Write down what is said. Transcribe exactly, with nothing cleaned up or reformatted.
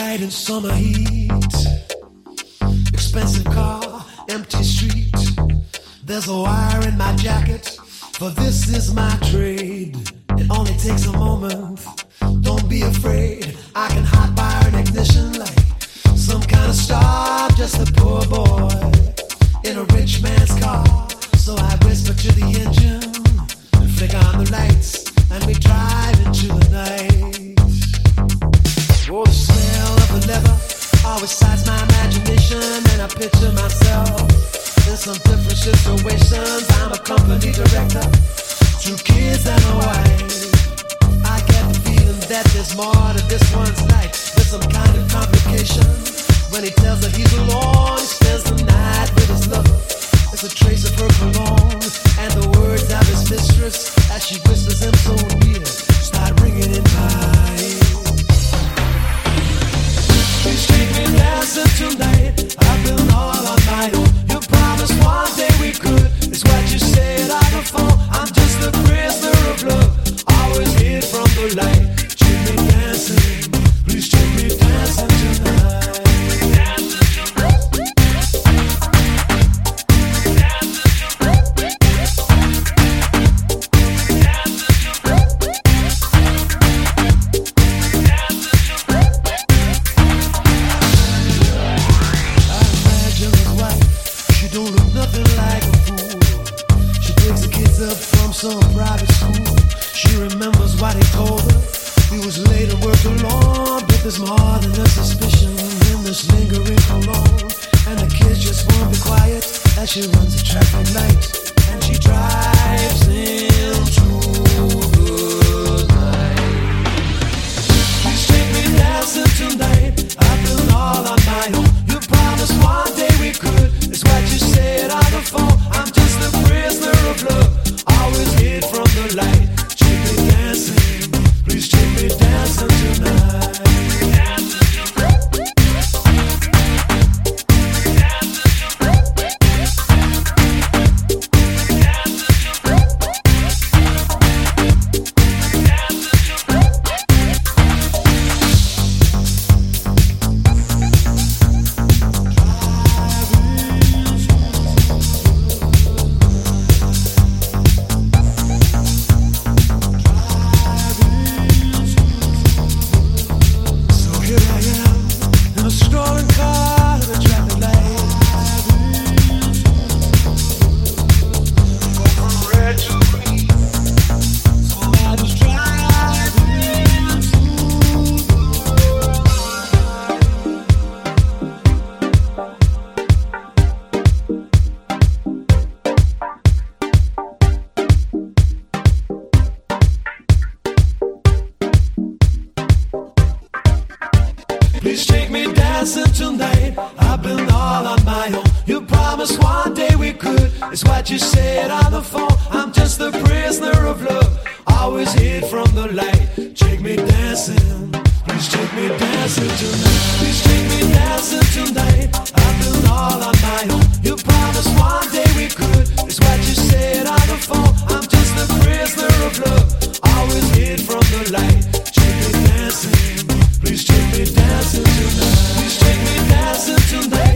night in summer heat, expensive car, empty street. There's a wire in my jacket, for this is my trade. It only takes a moment, don't be afraid. I can hotwire an ignition like some kind of star. Just a poor boy in a rich man's car. So I whisper to the engine and flick on the lights, and we drive into the night. Oh, the smell of the leather always excites my imagination, and I picture myself in some different situations. I'm a company director, two kids and a wife. I get the feeling that there's more to this one's life. There's some kind of complication when he tells her he's alone. He spends the night with his lover. It's a trace of her cologne and the words of his mistress as she whispers him so near, start ringing in my ear. Please take me dancing tonight. I've been all on my own. You promised one day we could. It's what you said on the phone. I'm just a prisoner of love, always hid from the light. Take me dancing. Please take me dancing tonight. Some private school. She remembers what he told her. He was late and worked alone, but there's more than a suspicion in this lingering cologne. And the kids just won't be quiet as she runs a traffic light, and she drives into the night. Please take me dancing tonight. I've been all on my own. You promised one day we could. It's what you said on the phone. I'm just a prisoner of love, always hid from the light. Take me dancing, please take me dancing tonight. Please take me dancing tonight. I've been all on my own. You promised one day we could. It's what you said on the phone. I'm just a prisoner of love, always hid from the light. Take me dancing. Please take me dancing tonight. Please take me dancing tonight. I've been all on my own. You promised one day we could. It's what you said on the phone. I'm just a prisoner of love, always hid from the light. Take me dancing. Please take me dancing tonight. Please take me dancing tonight.